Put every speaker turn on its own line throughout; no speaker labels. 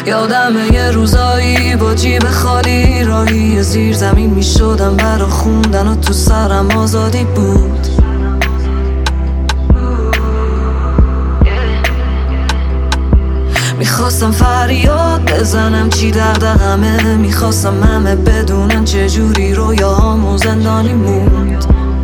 یادم یه روزایی با جیب خالی راهی زیر زمین می شدم برا خوندن و تو سرم آزادی بود. میخواستم فریاد بزنم چی دغدغمه، میخواستم همه بدونن چجوری رویاهامون زندانی موند.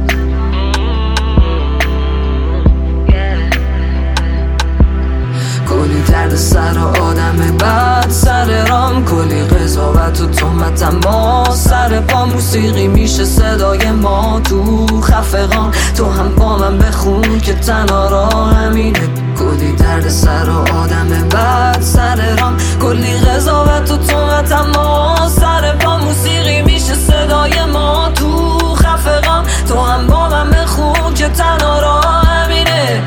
کلی درد سر و آدم بعد سر رام، کلی قضاوت و تهمت، اما سر پا موسیقی میشه صدای ما تو خفقان. تو هم با من بخون که تنها راه همینه. کلی درد سر و آدم بعد سر رام، کلی قضاوت و تهمت، اما سر پا موسیقی میشه صدای ما تو خفقان. تو هم با من بخون که تنها راه همینه.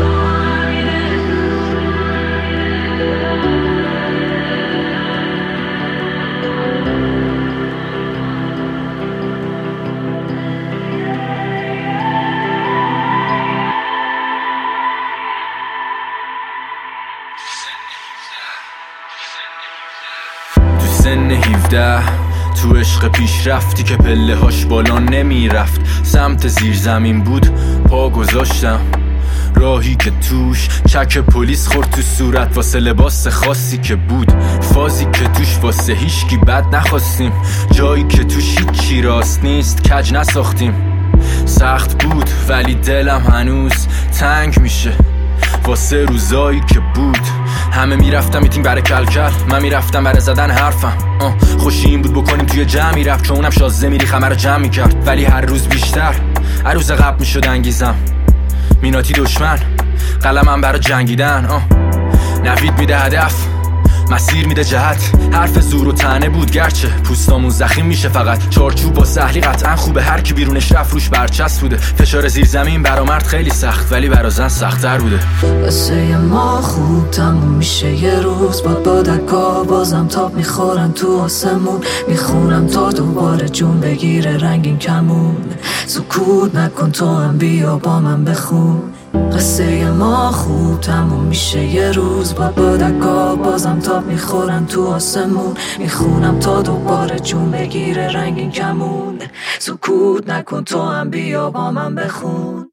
سن 17 تو عشق پیش رفتی که پله هاش بالا نمی رفت. سمت زیر زمین بود پا گذاشتم، راهی که توش چک پلیس خورد تو صورت واسه لباس خاصی که بود، فازی که توش واسه هیچکی بد نخواستیم، جایی که توش هیچی راست نیست کج نساختیم. سخت بود ولی دلم هنوز تنگ میشه واسه روزایی که بود. همه میرفتم میتینگ برای کلکل، من میرفتم برای زدن حرفم. خوشی این بود بکنیم توی جمعی رفت، چون اونم شازده میری خمه رو جمع میکرد. ولی هر روز بیشتر، هر روز قبل میشد انگیزم. میناتی دشمن، قلمم برای جنگیدن. نوید میده هدف، مسیر میده جهت. حرف زور و طعنه بود گرچه پوستامون زخیم میشه فقط. چارچوب با سهلی قطعا خوبه، هر کی بیرونش رفت روش برچسب بوده. فشار زیر زمین برا مرد خیلی سخت ولی برا زن سخت‌تر بوده.
واسه ما خوب تموم میشه یه روز، با دکا بازم تاب میخورن تو آسمون. میخونم تا دوباره جون بگیره رنگین کمون. سکوت نکن تو هم بیا با من بخون. قصه ما خوب تموم میشه یه روز، با دکا بازم تاب میخورن تو آسمون. میخونم تا دوباره جون بگیره رنگین کمون. سکوت نکن تو هم بیا با من بخون.